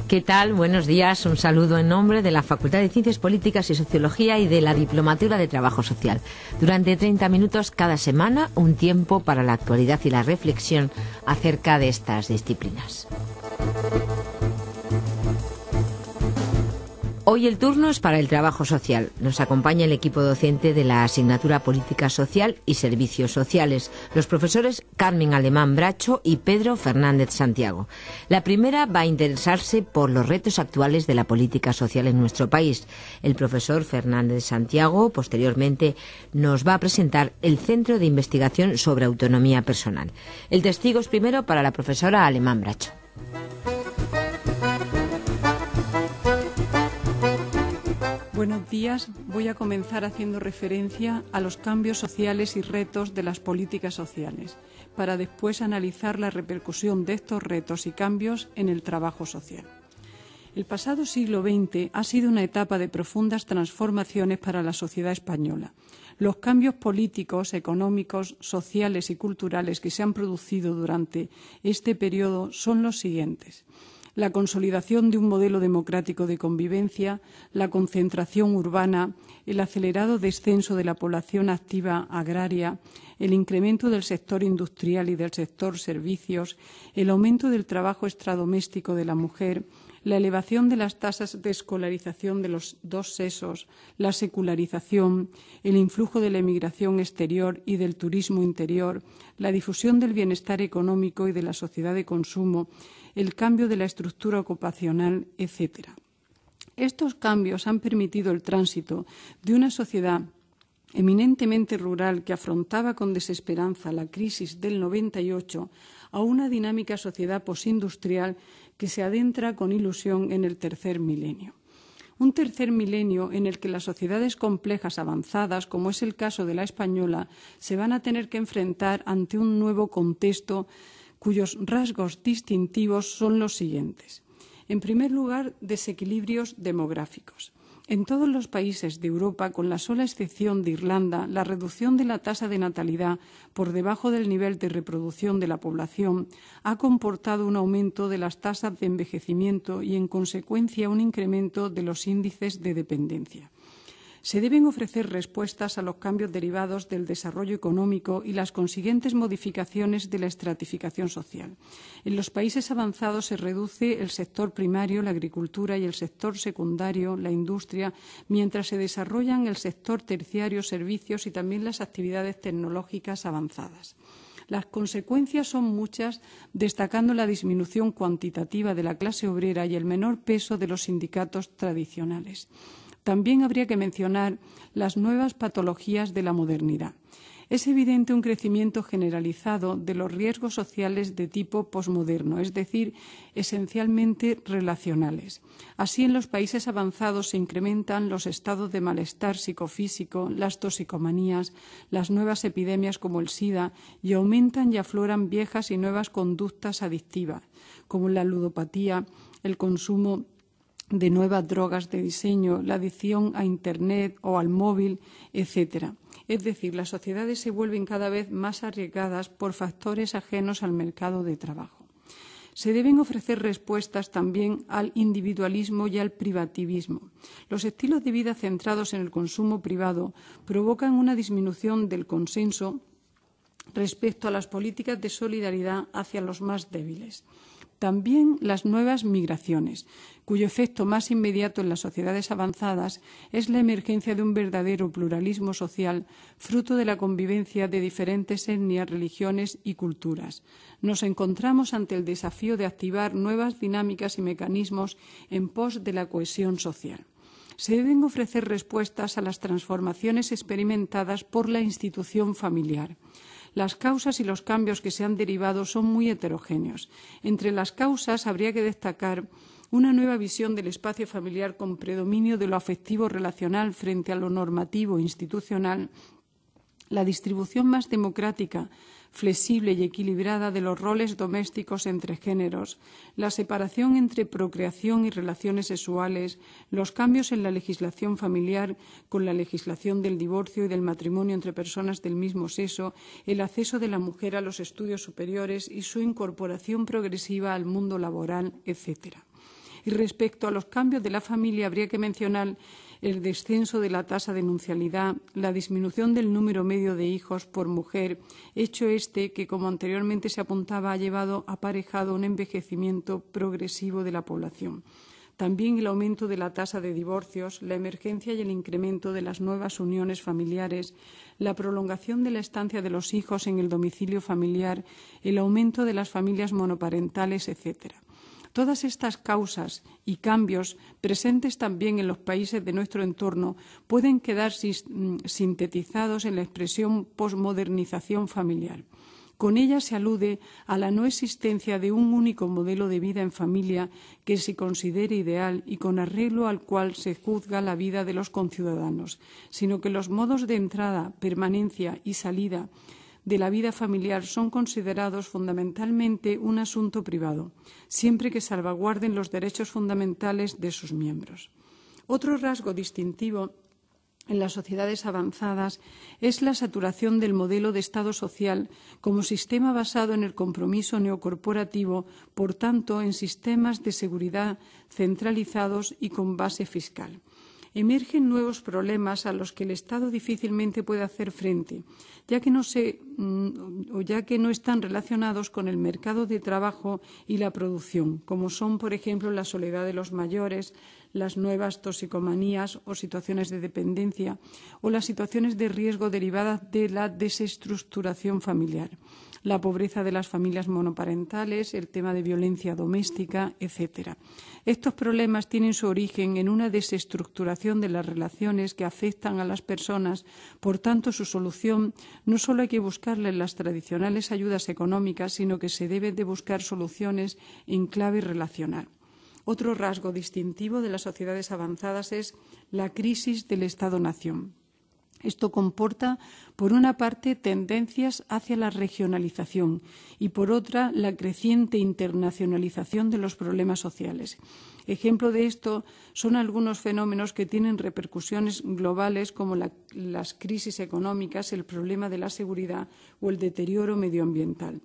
¿Qué tal? Buenos días. Un saludo en nombre de la Facultad de Ciencias Políticas y Sociología y de la Diplomatura de Trabajo Social. Durante 30 minutos cada semana, un tiempo para la actualidad y la reflexión acerca de estas disciplinas. Hoy el turno es para el trabajo social. Nos acompaña el equipo docente de la asignatura Política Social y Servicios Sociales, los profesores Carmen Alemán Bracho y Pedro Fernández Santiago. La primera va a interesarse por los retos actuales de la política social en nuestro país. El profesor Fernández Santiago posteriormente nos va a presentar el Centro de Investigación sobre Autonomía Personal. El testigo es primero para la profesora Alemán Bracho. Buenos días. Voy a comenzar haciendo referencia a los cambios sociales y retos de las políticas sociales, para después analizar la repercusión de estos retos y cambios en el trabajo social. El pasado siglo XX ha sido una etapa de profundas transformaciones para la sociedad española. Los cambios políticos, económicos, sociales y culturales que se han producido durante este periodo son los siguientes: la consolidación de un modelo democrático de convivencia, la concentración urbana, el acelerado descenso de la población activa agraria, el incremento del sector industrial y del sector servicios, el aumento del trabajo extradoméstico de la mujer, la elevación de las tasas de escolarización de los dos sexos, la secularización, el influjo de la emigración exterior y del turismo interior, la difusión del bienestar económico y de la sociedad de consumo, el cambio de la estructura ocupacional, etc. Estos cambios han permitido el tránsito de una sociedad eminentemente rural que afrontaba con desesperanza la crisis del 98 a una dinámica sociedad postindustrial que se adentra con ilusión en el tercer milenio. Un tercer milenio en el que las sociedades complejas avanzadas, como es el caso de la española, se van a tener que enfrentar ante un nuevo contexto cuyos rasgos distintivos son los siguientes. En primer lugar, desequilibrios demográficos. En todos los países de Europa, con la sola excepción de Irlanda, la reducción de la tasa de natalidad por debajo del nivel de reproducción de la población ha comportado un aumento de las tasas de envejecimiento y, en consecuencia, un incremento de los índices de dependencia. Se deben ofrecer respuestas a los cambios derivados del desarrollo económico y las consiguientes modificaciones de la estratificación social. En los países avanzados se reduce el sector primario, la agricultura, y el sector secundario, la industria, mientras se desarrollan el sector terciario, servicios y también las actividades tecnológicas avanzadas. Las consecuencias son muchas, destacando la disminución cuantitativa de la clase obrera y el menor peso de los sindicatos tradicionales. También habría que mencionar las nuevas patologías de la modernidad. Es evidente un crecimiento generalizado de los riesgos sociales de tipo posmoderno, es decir, esencialmente relacionales. Así, en los países avanzados se incrementan los estados de malestar psicofísico, las toxicomanías, las nuevas epidemias como el SIDA, y aumentan y afloran viejas y nuevas conductas adictivas, como la ludopatía, el consumo de nuevas drogas de diseño, la adicción a Internet o al móvil, etc. Es decir, las sociedades se vuelven cada vez más arriesgadas por factores ajenos al mercado de trabajo. Se deben ofrecer respuestas también al individualismo y al privativismo. Los estilos de vida centrados en el consumo privado provocan una disminución del consenso respecto a las políticas de solidaridad hacia los más débiles. También las nuevas migraciones, cuyo efecto más inmediato en las sociedades avanzadas es la emergencia de un verdadero pluralismo social, fruto de la convivencia de diferentes etnias, religiones y culturas. Nos encontramos ante el desafío de activar nuevas dinámicas y mecanismos en pos de la cohesión social. Se deben ofrecer respuestas a las transformaciones experimentadas por la institución familiar. Las causas y los cambios que se han derivado son muy heterogéneos. Entre las causas habría que destacar una nueva visión del espacio familiar con predominio de lo afectivo relacional frente a lo normativo institucional, la distribución más democrática, flexible y equilibrada de los roles domésticos entre géneros, la separación entre procreación y relaciones sexuales, los cambios en la legislación familiar con la legislación del divorcio y del matrimonio entre personas del mismo sexo, el acceso de la mujer a los estudios superiores y su incorporación progresiva al mundo laboral, etc. Y respecto a los cambios de la familia, habría que mencionar el descenso de la tasa de nuncialidad, la disminución del número medio de hijos por mujer, hecho que, como anteriormente se apuntaba, ha llevado aparejado un envejecimiento progresivo de la población. También el aumento de la tasa de divorcios, la emergencia y el incremento de las nuevas uniones familiares, la prolongación de la estancia de los hijos en el domicilio familiar, el aumento de las familias monoparentales, etc. Todas estas causas y cambios presentes también en los países de nuestro entorno pueden quedar sintetizados en la expresión posmodernización familiar. Con ella se alude a la no existencia de un único modelo de vida en familia que se considere ideal y con arreglo al cual se juzga la vida de los conciudadanos, sino que los modos de entrada, permanencia y salida de la vida familiar son considerados fundamentalmente un asunto privado, siempre que salvaguarden los derechos fundamentales de sus miembros. Otro rasgo distintivo en las sociedades avanzadas es la saturación del modelo de Estado social como sistema basado en el compromiso neocorporativo, por tanto, en sistemas de seguridad centralizados y con base fiscal. Emergen nuevos problemas a los que el Estado difícilmente puede hacer frente, ya que no están relacionados con el mercado de trabajo y la producción, como son, por ejemplo, la soledad de los mayores, las nuevas toxicomanías o situaciones de dependencia, o las situaciones de riesgo derivadas de la desestructuración familiar, la pobreza de las familias monoparentales, el tema de violencia doméstica, etc. Estos problemas tienen su origen en una desestructuración de las relaciones que afectan a las personas. Por tanto, su solución no solo hay que buscarla en las tradicionales ayudas económicas, sino que se deben de buscar soluciones en clave relacional. Otro rasgo distintivo de las sociedades avanzadas es la crisis del Estado-nación. Esto comporta, por una parte, tendencias hacia la regionalización y, por otra, la creciente internacionalización de los problemas sociales. Ejemplo de esto son algunos fenómenos que tienen repercusiones globales como las crisis económicas, el problema de la seguridad o el deterioro medioambiental.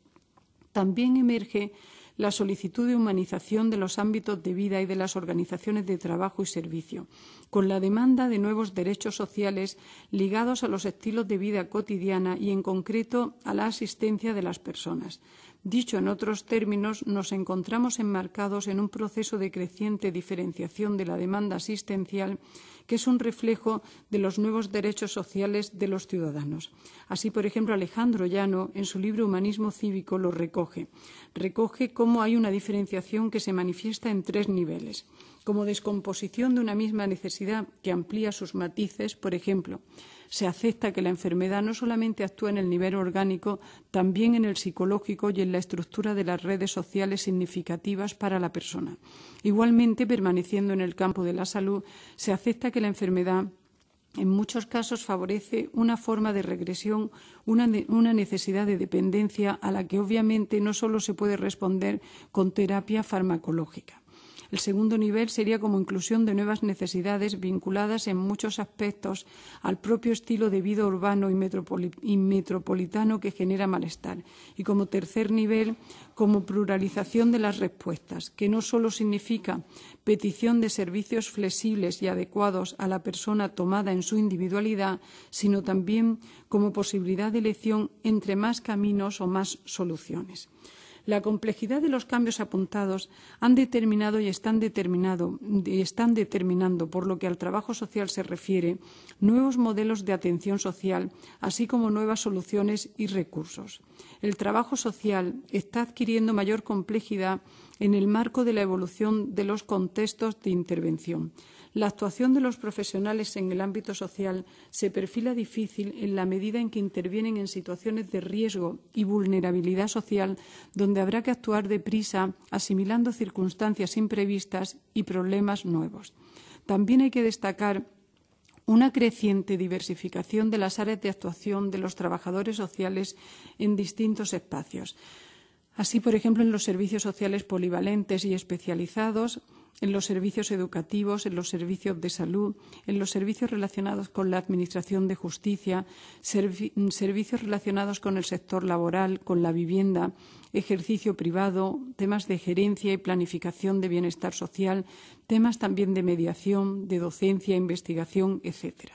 También emerge la solicitud de humanización de los ámbitos de vida y de las organizaciones de trabajo y servicio, con la demanda de nuevos derechos sociales ligados a los estilos de vida cotidiana y, en concreto, a la asistencia de las personas. Dicho en otros términos, nos encontramos enmarcados en un proceso de creciente diferenciación de la demanda asistencial, que es un reflejo de los nuevos derechos sociales de los ciudadanos. Así, por ejemplo, Alejandro Llano, en su libro Humanismo Cívico, lo recoge. Recoge cómo hay una diferenciación que se manifiesta en tres niveles. Como descomposición de una misma necesidad que amplía sus matices, por ejemplo, se acepta que la enfermedad no solamente actúa en el nivel orgánico, también en el psicológico y en la estructura de las redes sociales significativas para la persona. Igualmente, permaneciendo en el campo de la salud, se acepta que la enfermedad en muchos casos favorece una forma de regresión, una necesidad de dependencia a la que obviamente no solo se puede responder con terapia farmacológica. El segundo nivel sería como inclusión de nuevas necesidades vinculadas en muchos aspectos al propio estilo de vida urbano y metropolitano que genera malestar. Y como tercer nivel, como pluralización de las respuestas, que no solo significa petición de servicios flexibles y adecuados a la persona tomada en su individualidad, sino también como posibilidad de elección entre más caminos o más soluciones. La complejidad de los cambios apuntados han determinado y están determinando, por lo que al trabajo social se refiere, nuevos modelos de atención social, así como nuevas soluciones y recursos. El trabajo social está adquiriendo mayor complejidad en el marco de la evolución de los contextos de intervención. La actuación de los profesionales en el ámbito social se perfila difícil en la medida en que intervienen en situaciones de riesgo y vulnerabilidad social, donde habrá que actuar deprisa, asimilando circunstancias imprevistas y problemas nuevos. También hay que destacar una creciente diversificación de las áreas de actuación de los trabajadores sociales en distintos espacios. Así, por ejemplo, en los servicios sociales polivalentes y especializados en los servicios educativos, en los servicios de salud, en los servicios relacionados con la Administración de Justicia, servicios relacionados con el sector laboral, con la vivienda, ejercicio privado, temas de gerencia y planificación de bienestar social, temas también de mediación, de docencia, investigación, etc.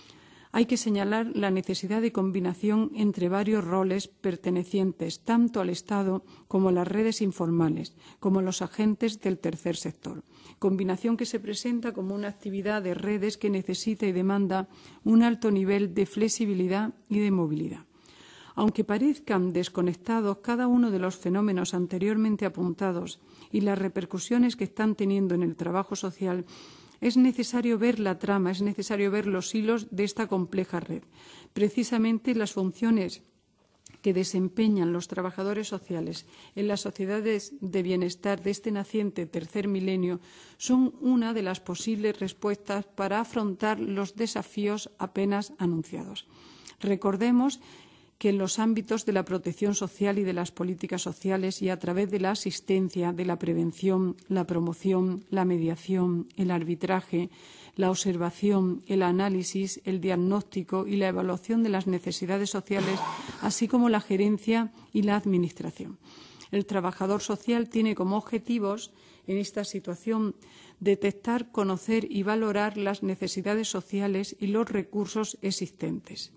Hay que señalar la necesidad de combinación entre varios roles pertenecientes tanto al Estado como a las redes informales, como a los agentes del tercer sector. Combinación que se presenta como una actividad de redes que necesita y demanda un alto nivel de flexibilidad y de movilidad. Aunque parezcan desconectados cada uno de los fenómenos anteriormente apuntados y las repercusiones que están teniendo en el trabajo social, es necesario ver la trama, es necesario ver los hilos de esta compleja red. Precisamente las funciones que desempeñan los trabajadores sociales en las sociedades de bienestar de este naciente tercer milenio son una de las posibles respuestas para afrontar los desafíos apenas anunciados. Recordemos que en los ámbitos de la protección social y de las políticas sociales y a través de la asistencia, de la prevención, la promoción, la mediación, el arbitraje, la observación, el análisis, el diagnóstico y la evaluación de las necesidades sociales, así como la gerencia y la administración. El trabajador social tiene como objetivos en esta situación detectar, conocer y valorar las necesidades sociales y los recursos existentes.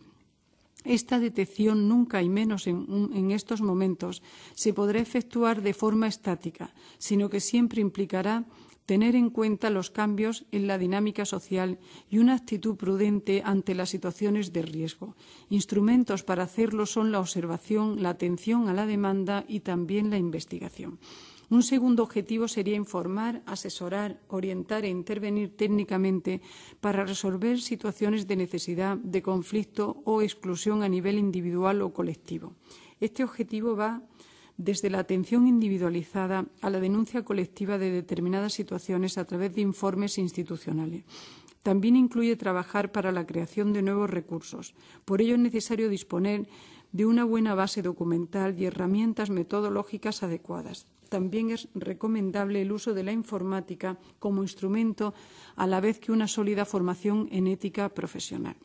Esta detección, nunca y menos en estos momentos, se podrá efectuar de forma estática, sino que siempre implicará tener en cuenta los cambios en la dinámica social y una actitud prudente ante las situaciones de riesgo. Instrumentos para hacerlo son la observación, la atención a la demanda y también la investigación. Un segundo objetivo sería informar, asesorar, orientar e intervenir técnicamente para resolver situaciones de necesidad, de conflicto o exclusión a nivel individual o colectivo. Este objetivo va desde la atención individualizada a la denuncia colectiva de determinadas situaciones a través de informes institucionales. También incluye trabajar para la creación de nuevos recursos. Por ello es necesario disponer de una buena base documental y herramientas metodológicas adecuadas. También es recomendable el uso de la informática como instrumento, a la vez que una sólida formación en ética profesional.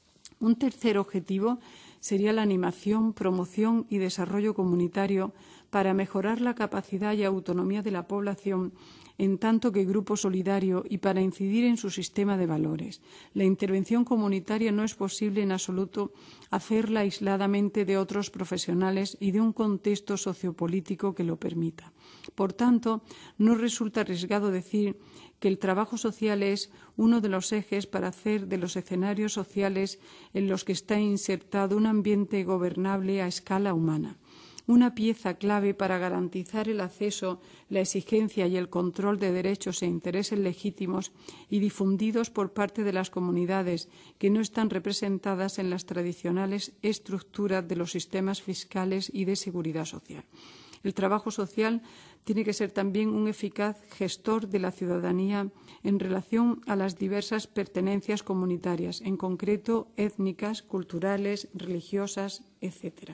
Un tercer objetivo sería la animación, promoción y desarrollo comunitario para mejorar la capacidad y autonomía de la población en tanto que grupo solidario y para incidir en su sistema de valores. La intervención comunitaria no es posible en absoluto hacerla aisladamente de otros profesionales y de un contexto sociopolítico que lo permita. Por tanto, no resulta arriesgado decir que el trabajo social es uno de los ejes para hacer de los escenarios sociales en los que está insertado un ambiente gobernable a escala humana. Una pieza clave para garantizar el acceso, la exigencia y el control de derechos e intereses legítimos y difundidos por parte de las comunidades que no están representadas en las tradicionales estructuras de los sistemas fiscales y de seguridad social. El trabajo social tiene que ser también un eficaz gestor de la ciudadanía en relación a las diversas pertenencias comunitarias, en concreto étnicas, culturales, religiosas, etc.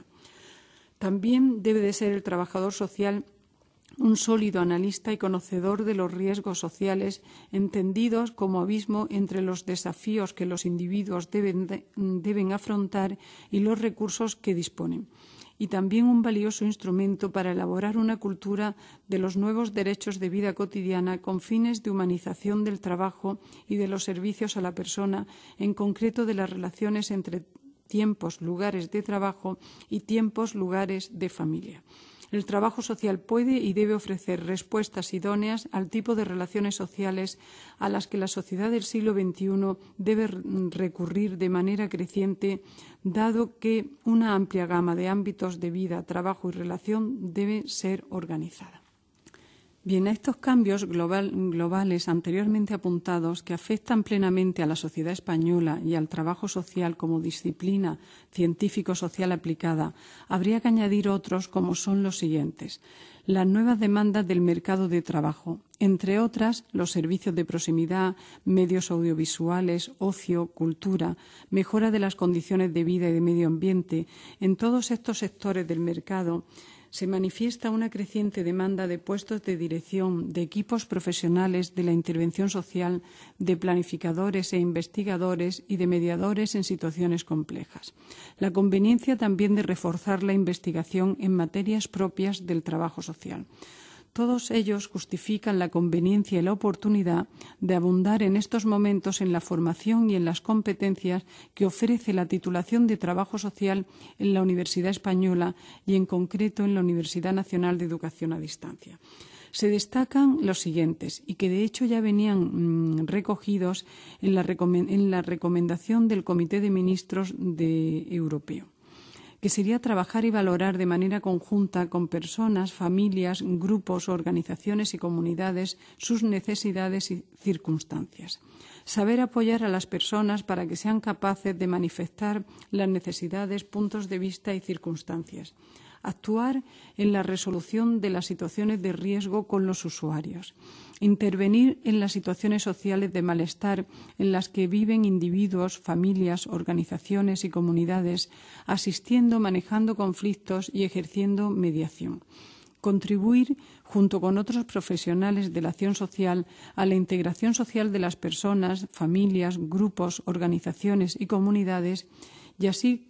También debe de ser el trabajador social un sólido analista y conocedor de los riesgos sociales, entendidos como abismo entre los desafíos que los individuos deben afrontar y los recursos que disponen. Y también un valioso instrumento para elaborar una cultura de los nuevos derechos de vida cotidiana con fines de humanización del trabajo y de los servicios a la persona, en concreto de las relaciones entre tiempos, lugares de trabajo y tiempos, lugares de familia. El trabajo social puede y debe ofrecer respuestas idóneas al tipo de relaciones sociales a las que la sociedad del siglo XXI debe recurrir de manera creciente, dado que una amplia gama de ámbitos de vida, trabajo y relación debe ser organizada. Bien, a estos cambios globales anteriormente apuntados que afectan plenamente a la sociedad española y al trabajo social como disciplina científico-social aplicada, habría que añadir otros como son los siguientes. Las nuevas demandas del mercado de trabajo, entre otras los servicios de proximidad, medios audiovisuales, ocio, cultura, mejora de las condiciones de vida y de medio ambiente. En todos estos sectores del mercado Se manifiesta una creciente demanda de puestos de dirección, de equipos profesionales de la intervención social, de planificadores e investigadores y de mediadores en situaciones complejas. La conveniencia también de reforzar la investigación en materias propias del trabajo social. Todos ellos justifican la conveniencia y la oportunidad de abundar en estos momentos en la formación y en las competencias que ofrece la titulación de trabajo social en la Universidad Española y en concreto en la Universidad Nacional de Educación a Distancia. Se destacan los siguientes y que de hecho ya venían recogidos en la recomendación del Comité de Ministros Europeo, que sería trabajar y valorar de manera conjunta con personas, familias, grupos, organizaciones y comunidades sus necesidades y circunstancias. Saber apoyar a las personas para que sean capaces de manifestar las necesidades, puntos de vista y circunstancias. Actuar en la resolución de las situaciones de riesgo con los usuarios. Intervenir en las situaciones sociales de malestar en las que viven individuos, familias, organizaciones y comunidades, asistiendo, manejando conflictos y ejerciendo mediación. Contribuir, junto con otros profesionales de la acción social, a la integración social de las personas, familias, grupos, organizaciones y comunidades, y así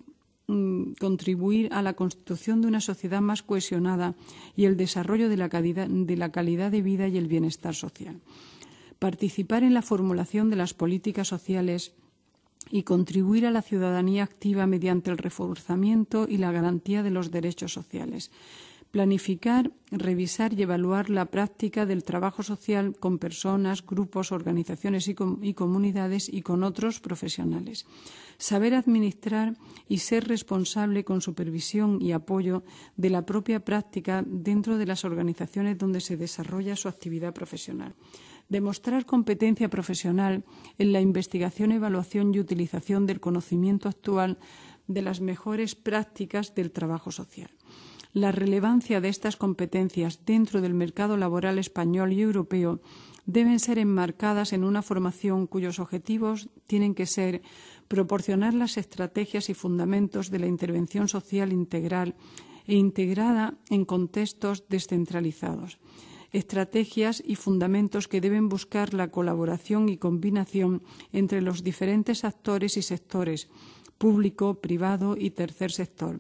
contribuir a la constitución de una sociedad más cohesionada y el desarrollo de la calidad de vida y el bienestar social. Participar en la formulación de las políticas sociales y contribuir a la ciudadanía activa mediante el reforzamiento y la garantía de los derechos sociales. Planificar, revisar y evaluar la práctica del trabajo social con personas, grupos, organizaciones y comunidades y con otros profesionales. Saber administrar y ser responsable con supervisión y apoyo de la propia práctica dentro de las organizaciones donde se desarrolla su actividad profesional. Demostrar competencia profesional en la investigación, evaluación y utilización del conocimiento actual de las mejores prácticas del trabajo social. La relevancia de estas competencias dentro del mercado laboral español y europeo deben ser enmarcadas en una formación cuyos objetivos tienen que ser proporcionar las estrategias y fundamentos de la intervención social integral e integrada en contextos descentralizados. Estrategias y fundamentos que deben buscar la colaboración y combinación entre los diferentes actores y sectores, público, privado y tercer sector,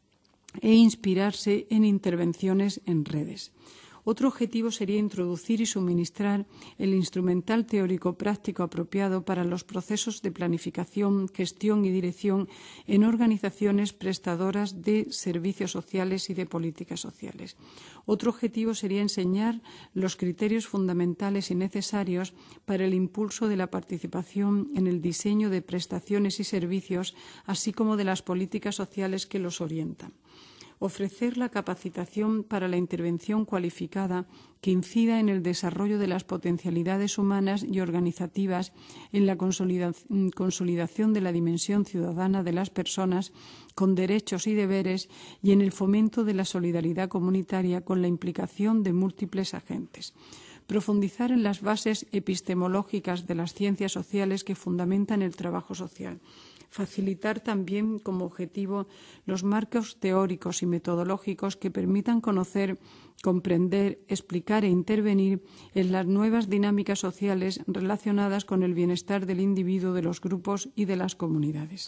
e inspirarse en intervenciones en redes. Otro objetivo sería introducir y suministrar el instrumental teórico práctico apropiado para los procesos de planificación, gestión y dirección en organizaciones prestadoras de servicios sociales y de políticas sociales. Otro objetivo sería enseñar los criterios fundamentales y necesarios para el impulso de la participación en el diseño de prestaciones y servicios, así como de las políticas sociales que los orientan. Ofrecer la capacitación para la intervención cualificada que incida en el desarrollo de las potencialidades humanas y organizativas, en la consolidación de la dimensión ciudadana de las personas con derechos y deberes y en el fomento de la solidaridad comunitaria con la implicación de múltiples agentes. Profundizar en las bases epistemológicas de las ciencias sociales que fundamentan el trabajo social. Facilitar también como objetivo los marcos teóricos y metodológicos que permitan conocer, comprender, explicar e intervenir en las nuevas dinámicas sociales relacionadas con el bienestar del individuo, de los grupos y de las comunidades.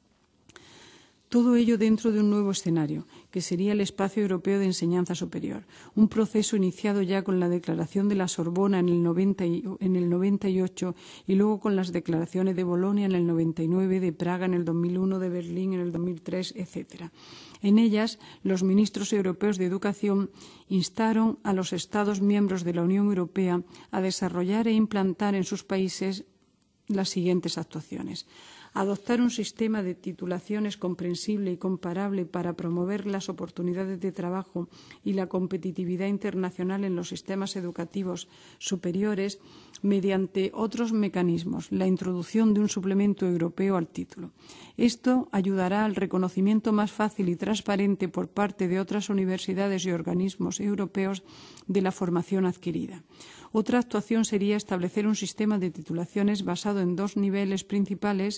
Todo ello dentro de un nuevo escenario, que sería el Espacio Europeo de Enseñanza Superior, un proceso iniciado ya con la Declaración de la Sorbona en el 98 y luego con las declaraciones de Bolonia en el 99, de Praga en el 2001, de Berlín en el 2003, etc. En ellas, los ministros europeos de Educación instaron a los Estados miembros de la Unión Europea a desarrollar e implantar en sus países las siguientes actuaciones. Adoptar un sistema de titulaciones comprensible y comparable para promover las oportunidades de trabajo y la competitividad internacional en los sistemas educativos superiores mediante otros mecanismos, la introducción de un suplemento europeo al título. Esto ayudará al reconocimiento más fácil y transparente por parte de otras universidades y organismos europeos de la formación adquirida. Otra actuación sería establecer un sistema de titulaciones basado en dos niveles principales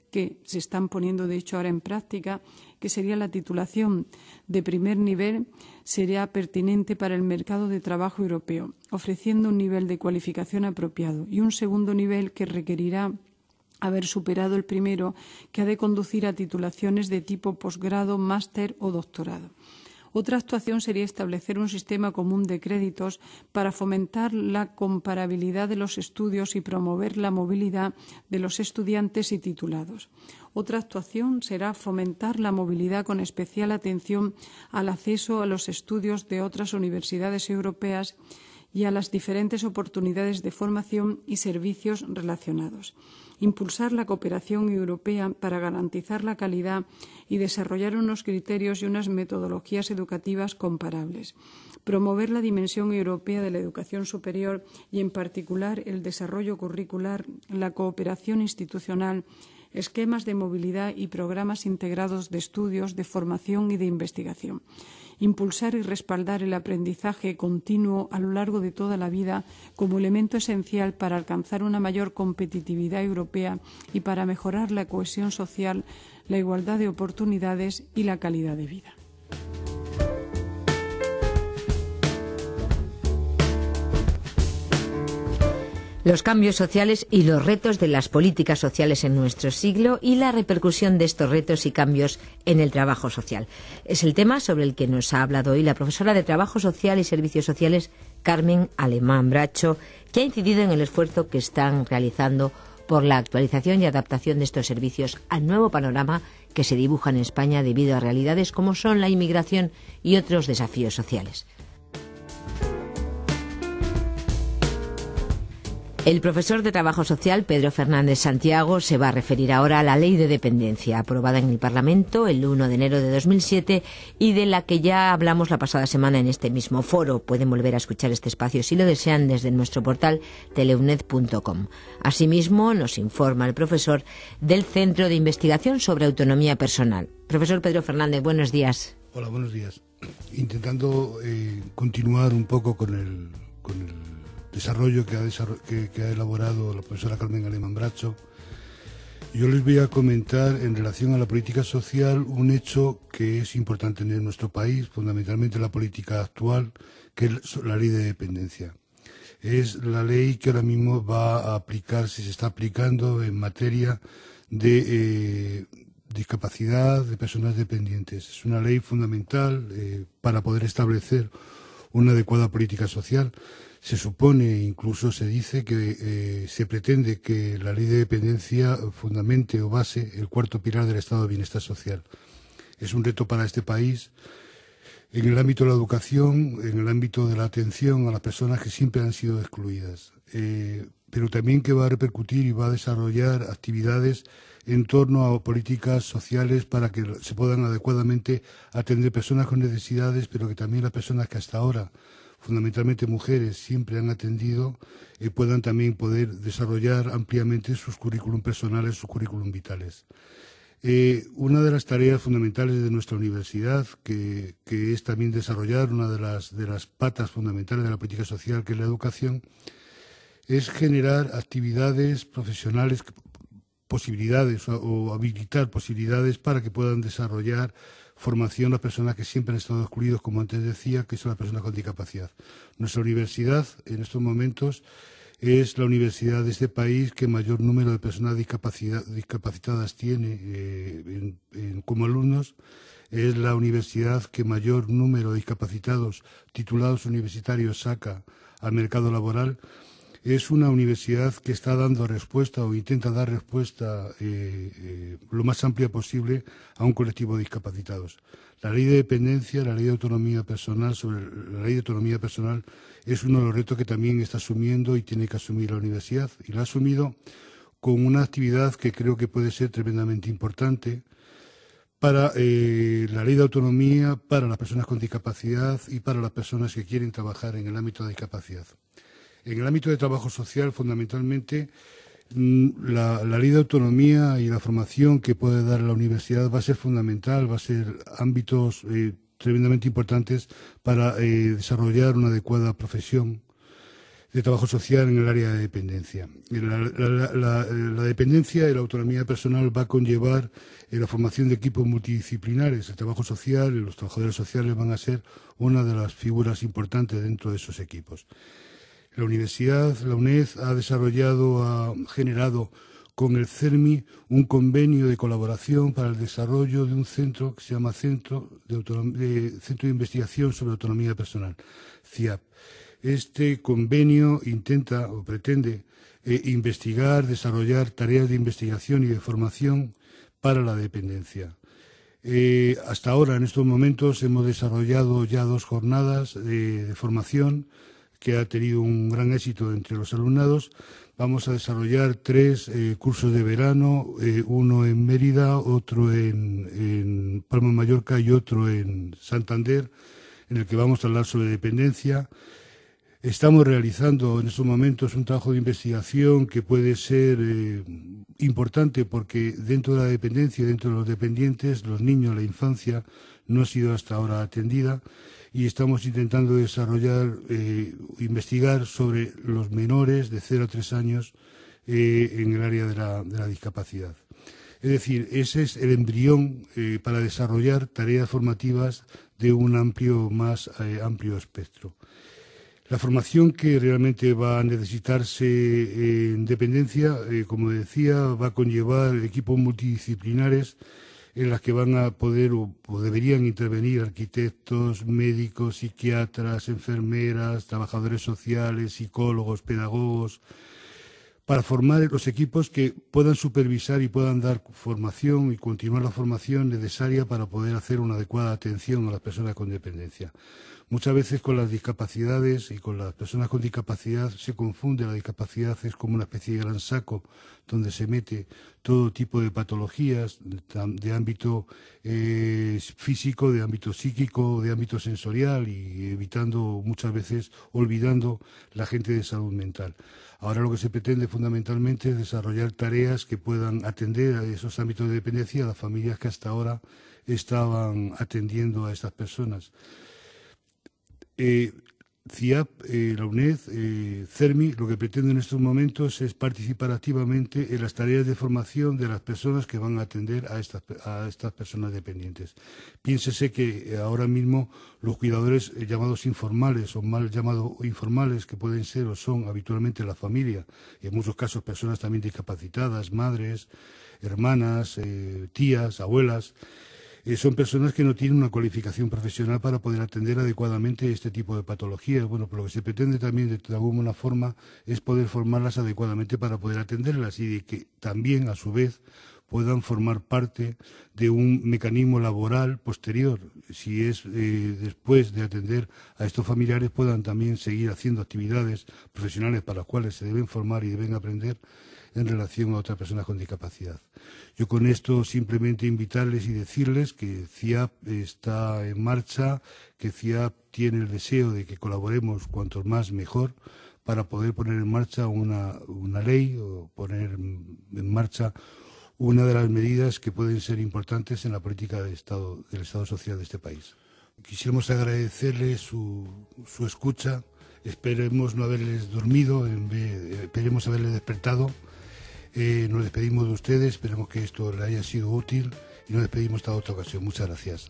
que se están poniendo de hecho ahora en práctica, que sería la titulación de primer nivel, sería pertinente para el mercado de trabajo europeo, ofreciendo un nivel de cualificación apropiado, y un segundo nivel que requerirá haber superado el primero, que ha de conducir a titulaciones de tipo posgrado, máster o doctorado. Otra actuación sería establecer un sistema común de créditos para fomentar la comparabilidad de los estudios y promover la movilidad de los estudiantes y titulados. Otra actuación será fomentar la movilidad con especial atención al acceso a los estudios de otras universidades europeas y a las diferentes oportunidades de formación y servicios relacionados. Impulsar la cooperación europea para garantizar la calidad y desarrollar unos criterios y unas metodologías educativas comparables. Promover la dimensión europea de la educación superior y, en particular, el desarrollo curricular, la cooperación institucional, esquemas de movilidad y programas integrados de estudios, de formación y de investigación. Impulsar y respaldar el aprendizaje continuo a lo largo de toda la vida como elemento esencial para alcanzar una mayor competitividad europea y para mejorar la cohesión social, la igualdad de oportunidades y la calidad de vida. Los cambios sociales y los retos de las políticas sociales en nuestro siglo y la repercusión de estos retos y cambios en el trabajo social. Es el tema sobre el que nos ha hablado hoy la profesora de Trabajo Social y Servicios Sociales, Carmen Alemán Bracho, que ha incidido en el esfuerzo que están realizando por la actualización y adaptación de estos servicios al nuevo panorama que se dibuja en España debido a realidades como son la inmigración y otros desafíos sociales. El profesor de Trabajo Social, Pedro Fernández Santiago, se va a referir ahora a la Ley de Dependencia, aprobada en el Parlamento el 1 de enero de 2007 y de la que ya hablamos la pasada semana en este mismo foro. Pueden volver a escuchar este espacio si lo desean desde nuestro portal teleuned.com. Asimismo, nos informa el profesor del Centro de Investigación sobre Autonomía Personal. Profesor Pedro Fernández, buenos días. Hola, buenos días. Intentando continuar un poco con el desarrollo que ha elaborado la profesora Carmen Alemán Bracho, yo les voy a comentar en relación a la política social un hecho que es importante en nuestro país, fundamentalmente la política actual, que es la ley de dependencia. Es la ley que ahora mismo va a aplicarse, se está aplicando en materia de discapacidad de personas dependientes. Es una ley fundamental para poder establecer una adecuada política social. Se supone, incluso se dice que se pretende que la ley de dependencia fundamente o base el cuarto pilar del estado de bienestar social. Es un reto para este país en el ámbito de la educación, en el ámbito de la atención a las personas que siempre han sido excluidas, pero también que va a repercutir y va a desarrollar actividades en torno a políticas sociales para que se puedan adecuadamente atender personas con necesidades, pero que también las personas que hasta ahora, fundamentalmente mujeres, siempre han atendido, puedan también poder desarrollar ampliamente sus currículum personales, sus currículum vitales. Una de las tareas fundamentales de nuestra universidad, que es también desarrollar una de las patas fundamentales de la política social, que es la educación, es generar actividades profesionales, posibilidades o habilitar posibilidades para que puedan desarrollar formación a personas que siempre han estado excluidos, como antes decía, que son las personas con discapacidad. Nuestra universidad, en estos momentos, es la universidad de este país que mayor número de personas discapacitadas tiene como alumnos. Es la universidad que mayor número de discapacitados titulados universitarios saca al mercado laboral. Es una universidad que está dando respuesta o intenta dar respuesta lo más amplia posible a un colectivo de discapacitados. La ley de dependencia, la ley de autonomía personal, es uno de los retos que también está asumiendo y tiene que asumir la universidad. Y lo ha asumido con una actividad que creo que puede ser tremendamente importante para la ley de autonomía, para las personas con discapacidad y para las personas que quieren trabajar en el ámbito de discapacidad. En el ámbito de trabajo social, fundamentalmente, la ley de autonomía y la formación que puede dar la universidad va a ser fundamental, va a ser ámbitos tremendamente importantes para desarrollar una adecuada profesión. de trabajo social en el área de dependencia. La dependencia y la autonomía personal va a conllevar la formación de equipos multidisciplinares. El trabajo social y los trabajadores sociales van a ser una de las figuras importantes dentro de esos equipos. La universidad, la UNED, ha generado con el CERMI un convenio de colaboración para el desarrollo de un centro que se llama Centro de Investigación sobre Autonomía Personal, CIAP. Este convenio intenta o pretende investigar, desarrollar tareas de investigación y de formación para la dependencia. Hasta ahora, en estos momentos, hemos desarrollado ya 2 jornadas de formación que ha tenido un gran éxito entre los alumnados. Vamos a desarrollar 3 cursos de verano, uno en Mérida, otro en Palma de Mallorca y otro en Santander, en el que vamos a hablar sobre dependencia. Estamos realizando en estos momentos un trabajo de investigación que puede ser importante porque dentro de la dependencia, dentro de los dependientes, los niños, la infancia, no ha sido hasta ahora atendida y estamos intentando desarrollar, investigar sobre los menores de 0 a 3 años en el área de la discapacidad. Es decir, ese es el embrión para desarrollar tareas formativas de un más amplio espectro. La formación que realmente va a necesitarse en dependencia, como decía, va a conllevar equipos multidisciplinares en las que van a poder o deberían intervenir arquitectos, médicos, psiquiatras, enfermeras, trabajadores sociales, psicólogos, pedagogos, para formar los equipos que puedan supervisar y puedan dar formación y continuar la formación necesaria para poder hacer una adecuada atención a las personas con dependencia. Muchas veces con las discapacidades y con las personas con discapacidad se confunde. La discapacidad es como una especie de gran saco donde se mete todo tipo de patologías de ámbito físico, de ámbito psíquico, de ámbito sensorial y muchas veces olvidando la gente de salud mental. Ahora lo que se pretende fundamentalmente es desarrollar tareas que puedan atender a esos ámbitos de dependencia a las familias que hasta ahora estaban atendiendo a estas personas. CIAP, la UNED, CERMI, lo que pretende en estos momentos es participar activamente en las tareas de formación de las personas que van a atender a estas personas dependientes. Piénsese que ahora mismo los cuidadores llamados informales o mal llamados informales, que pueden ser o son habitualmente la familia, y en muchos casos personas también discapacitadas, madres, hermanas, tías, abuelas, son personas que no tienen una cualificación profesional para poder atender adecuadamente este tipo de patologías. Bueno, pues lo que se pretende también de alguna forma es poder formarlas adecuadamente para poder atenderlas y de que también, a su vez, puedan formar parte de un mecanismo laboral posterior. Si es después de atender a estos familiares, puedan también seguir haciendo actividades profesionales para las cuales se deben formar y deben aprender en relación a otras personas con discapacidad. Yo con esto simplemente invitarles y decirles que CIAP está en marcha, que CIAP tiene el deseo de que colaboremos cuanto más mejor para poder poner en marcha una ley o poner en marcha una de las medidas que pueden ser importantes en la política del Estado social de este país. Quisiéramos agradecerles su escucha, esperemos no haberles dormido, esperemos haberles despertado. Nos despedimos de ustedes, esperemos que esto les haya sido útil y nos despedimos hasta otra ocasión. Muchas gracias.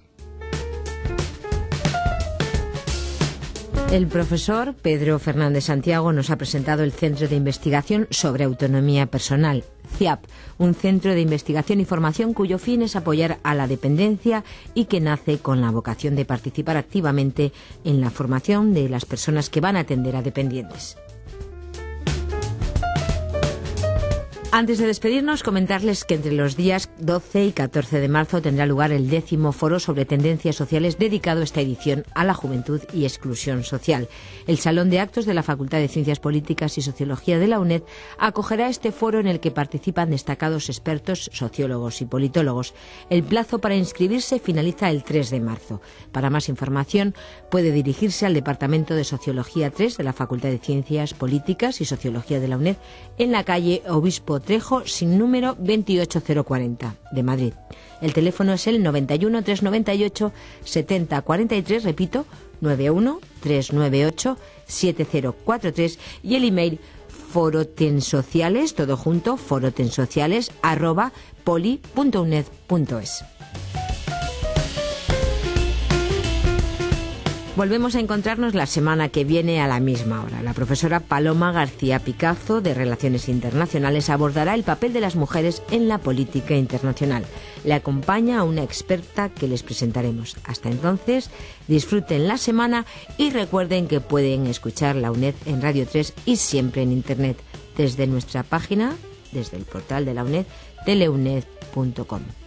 El profesor Pedro Fernández Santiago nos ha presentado el Centro de Investigación sobre Autonomía Personal, CIAP, un centro de investigación y formación cuyo fin es apoyar a la dependencia y que nace con la vocación de participar activamente en la formación de las personas que van a atender a dependientes. Antes de despedirnos, comentarles que entre los días 12 y 14 de marzo tendrá lugar el 10º Foro sobre Tendencias Sociales dedicado esta edición a la juventud y exclusión social. El Salón de Actos de la Facultad de Ciencias Políticas y Sociología de la UNED acogerá este foro en el que participan destacados expertos, sociólogos y politólogos. El plazo para inscribirse finaliza el 3 de marzo. Para más información puede dirigirse al Departamento de Sociología 3 de la Facultad de Ciencias Políticas y Sociología de la UNED en la calle Obispo Trejo, sin número 28040, de Madrid. El teléfono es el 91 398 7043, repito, 91 398 7043, y el email forotensociales, todo junto, forotensociales@poli.uned.es. Volvemos a encontrarnos la semana que viene a la misma hora. La profesora Paloma García Picazo, de Relaciones Internacionales, abordará el papel de las mujeres en la política internacional. Le acompaña a una experta que les presentaremos. Hasta entonces, disfruten la semana y recuerden que pueden escuchar la UNED en Radio 3 y siempre en Internet, desde nuestra página, desde el portal de la UNED, teleuned.com.